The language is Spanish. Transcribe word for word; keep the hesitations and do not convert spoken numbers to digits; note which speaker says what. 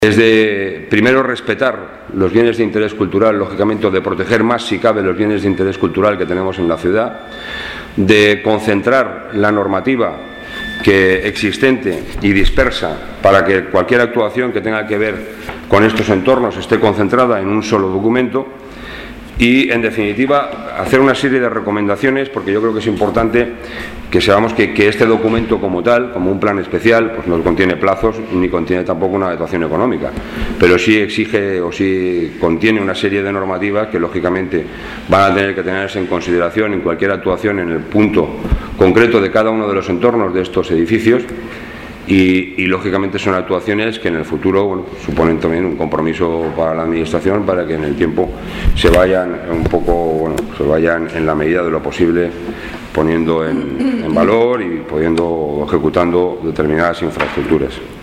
Speaker 1: Es de, primero, respetar los bienes de interés cultural, lógicamente, o de proteger más, si cabe, los bienes de interés cultural que tenemos en la ciudad, de concentrar la normativa que existente y dispersa para que cualquier actuación que tenga que ver con estos entornos esté concentrada en un solo documento y, en definitiva, hacer una serie de recomendaciones, porque yo creo que es importante que sepamos que, que este documento como tal, como un plan especial, pues no contiene plazos ni contiene tampoco una dotación económica, pero sí exige o sí contiene una serie de normativas que lógicamente van a tener que tenerse en consideración en cualquier actuación en el punto concreto de cada uno de los entornos de estos edificios. Y, y lógicamente son actuaciones que en el futuro, bueno, suponen también un compromiso para la administración para que en el tiempo se vayan un poco, bueno, se vayan en la medida de lo posible poniendo en, en valor y pudiendo ejecutando determinadas infraestructuras.